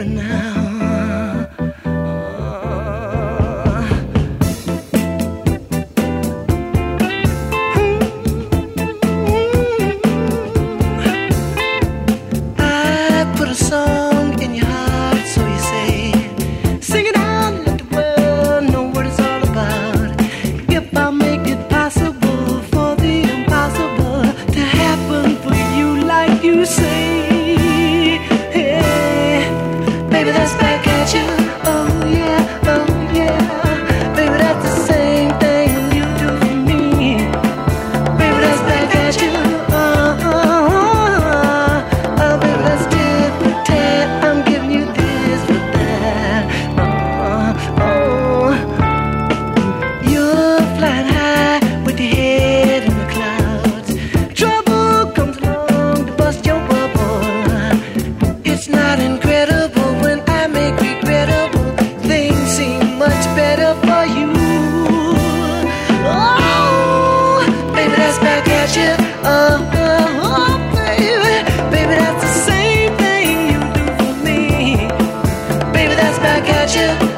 leaving now. I put a song in your heart, so you say. Sing it out and let the world know what it's all about. If I make it possible for the impossible to happen for you like you say, hey, baby, that's back at you. Oh yeah, oh yeah. Baby, that's the same thing you do for me. Baby, that's back at you. Oh, baby, that's tit for tat. I'm giving you this for that. You're flying high with your head in the clouds. Trouble comes along to bust your bubble. It's not incredible when I make regrettable things seem much better for you. Oh, baby, that's back at you. Baby, baby, that's the same thing you do for me. Baby, that's back at you.